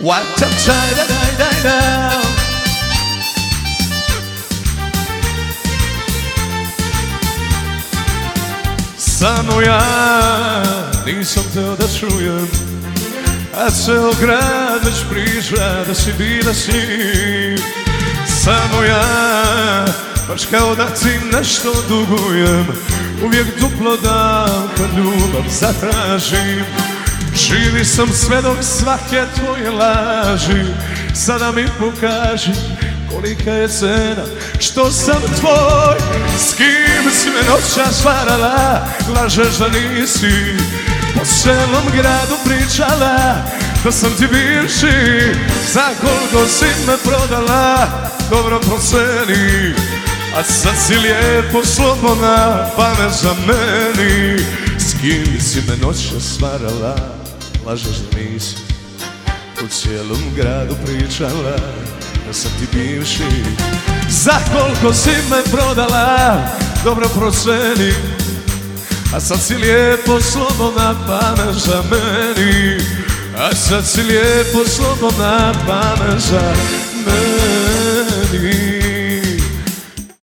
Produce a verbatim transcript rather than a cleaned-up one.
What a time, da, da, da, da. Samo ja nisam teo da čujem, a ceo grad već priča da si bila s njim. Samo ja, baš kao da ti nešto dugujem, uvijek duplo dam kad ljubav zatražim. Živi sam svedok svake tvoje laži, sada mi pokaži kolika je cena što sam tvoj. S kim si me noćas varala, lažeš da nisi, po celom gradu pričala da sam ti bivši. Za koliko si me prodala, dobro proceni, a sad si lijepo slobodna, pa ne zameni. S kim si me noćas varala, lažeš da nisi, po cijelom gradu pričala da sam ti bivši. Za koliko si me prodala, dobro proceni, a sad si lijepo slobodna, pa ne zameni. A sad si lijepo slobodna, pa ne zameni.